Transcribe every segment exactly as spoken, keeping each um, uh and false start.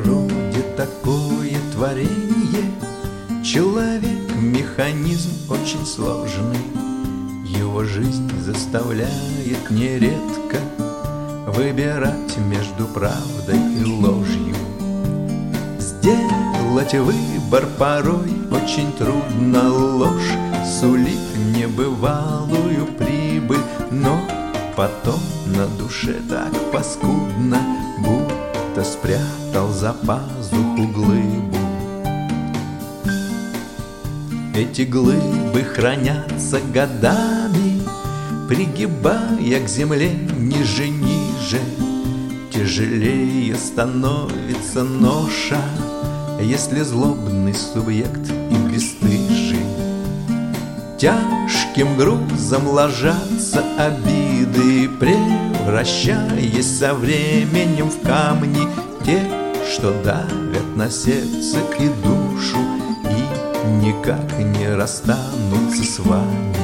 природе такое творение. Человек — механизм очень сложный. Его жизнь заставляет нередко выбирать между правдой и ложью. Сделать выбор порой очень трудно. Ложь сулит небывалую прибыль, но потом на душе так паскудно, будто спрятал за пазуху глыбу. Эти глыбы хранятся годами, пригибая к земле ниже ниже. Тяжелее становится ноша, если злобный субъект и бесстыжий. Тяжким грузом ложатся обиды, превращаясь со временем в камни, те, что давят на сердце и душу и никак не расстанутся с вами.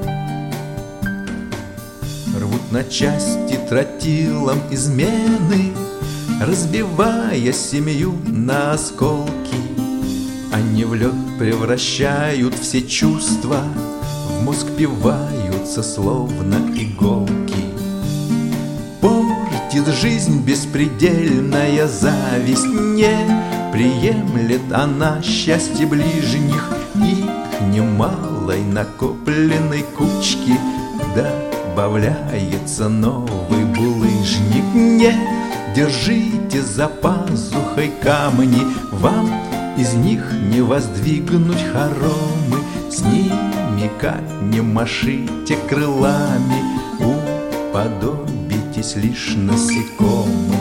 Рвут на части тротилом измены, разбивая семью на осколки. Они в лед превращают все чувства, в мозг пиваются словно иголки. Портит жизнь беспредельная зависть, не приемлет она счастье ближних, и к немалой накопленной кучке добавляется новый булыжник. Не держите за пазухой камни, вам из них не воздвигнуть хоромы. С ними как не машите крылами, уподобитесь лишь насекомым.